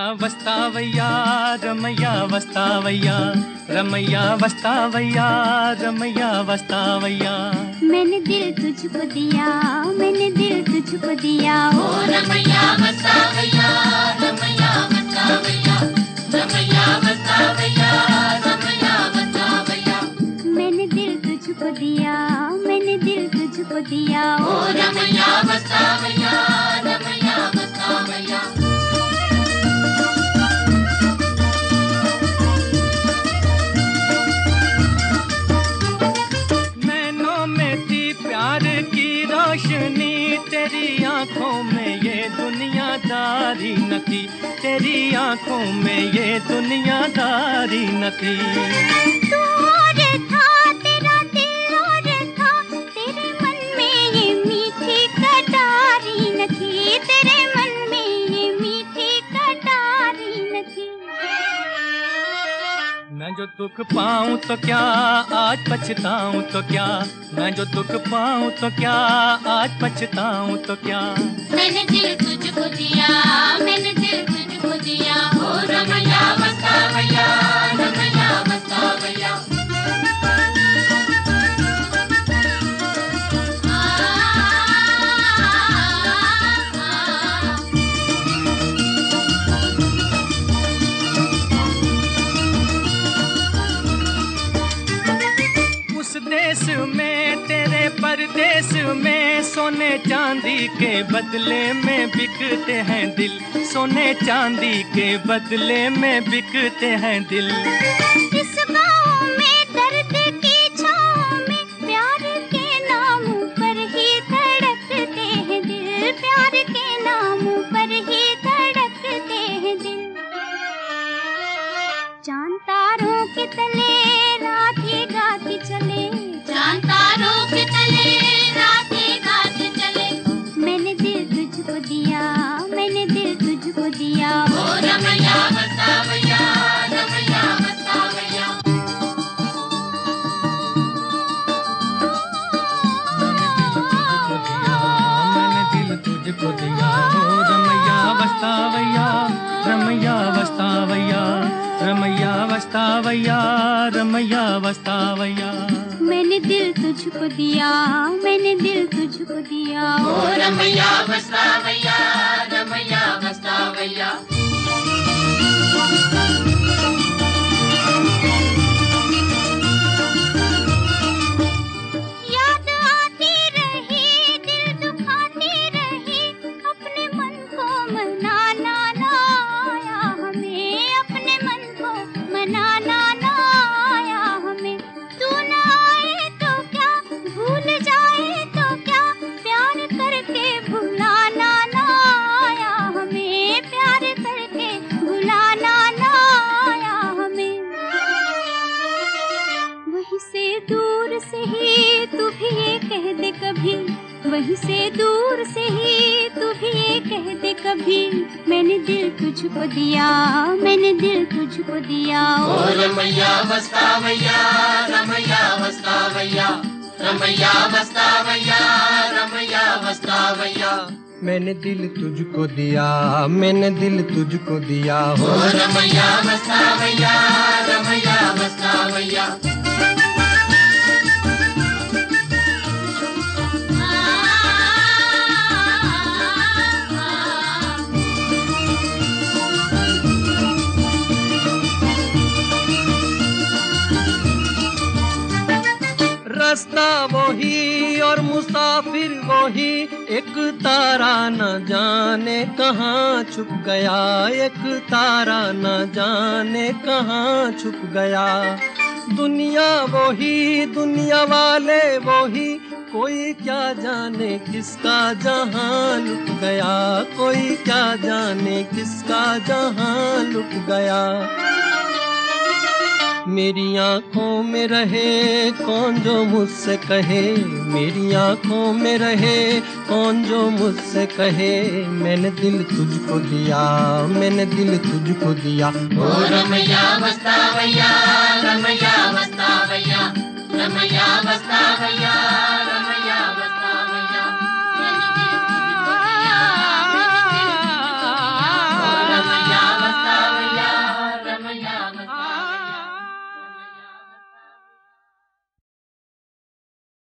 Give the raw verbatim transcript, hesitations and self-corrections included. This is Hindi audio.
వస్తావయ్యా రమయ్య వస్తావయ్యా రమయ్య వస్తావయ్యా రమయ్య వస్తావయ్యా मैंने दिल तुझको दिया मैंने दिल तुझको दिया ओ रमैया वस्तावैया रमैया वस्तावैया रमैया वस्तावैया रमैया वस्तावैया मैंने दिल तुझको दिया मैंने दिल तुझको दिया ओ रमैया वस्तावैया रमैया वस्तावैया रोशनी तेरी आंखों में ये दुनियादारी न थी तेरी आंखों में ये दुनियादारी न थी तू और था तेरा दिल और था तेरे मन में ये मीठी कटारी न थी तेरे मन में ये मीठी कटारी न थी मैं जो दुख पाऊं तो क्या आज पछताऊं तो क्या मैं जो दुख पाऊं तो क्या आज पछताऊं तो क्या मैंने दिल तुझको दिया मैंने दिल तुझको दिया ओ रमैया वस्तावैया रमैया वस्तावैया देश में तेरे परदेश में सोने चांदी के बदले में बिकते हैं दिल सोने चांदी के बदले में बिकते हैं दिल इस गाँव में दर्द की छाँव में प्यार के नाम पर ही धड़कते हैं दिल प्यार के नाम पर ही धड़कते हैं दिल चांद तारों के तले रात ये गाती चले चांद तारों के तले रात ये गाती चले मैंने दिल तुझको दिया मैंने दिल तुझको दिया ओ रमैया वस्तावैया रमैया वस्तावैया मैंने दिल तुझको दिया ओ रमैया वस्तावैया रमैया वस्तावैया रमैया वस्तावैया रमैया वस्तावैया मैंने दिल तुझको दिया मैंने दिल तुझको दिया ओ रमैया वस्तावैया रमैया वस्तावैया याद आती रही दिल दुखाती रही अपने मन को मनाना ना आया हमें अपने मन को मनाना ना आया हमें तू ना आए तो क्या भूल जाए तो क्या प्यार करके भुलाना ना आया हमें प्यार करके भुलाना ना आया हमें वहीं से दूर से ही तू भी ये कह दे कभी वहीं से दूर से ही तू भी ये कह दे कभी मैंने दिल तुझको दिया मैंने दिल तुझको दिया ओ रमैया वस्तावैया रमैया वस्तावैया रमैया वस्तावैया रमैया वस्तावैया मैंने दिल तुझको दिया मैंने दिल तुझको दिया ओ रमैया वस्तावैया रमैया वस्तावैया रास्ता वही और मुसाफिर वही एक तारा न जाने कहाँ छुप गया एक तारा न जाने कहाँ छुप गया दुनिया वही दुनिया वाले वही कोई क्या जाने किसका जहां लुट गया कोई क्या जाने किसका जहां लुट गया मेरी आँखों में रहे कौन जो मुझसे कहे मेरी आँखों में रहे कौन जो मुझसे कहे मैंने दिल तुझको दिया मैंने दिल तुझको दिया ओ रमैया वस्तावैया रमैया वस्तावैया रमैया वस्तावैया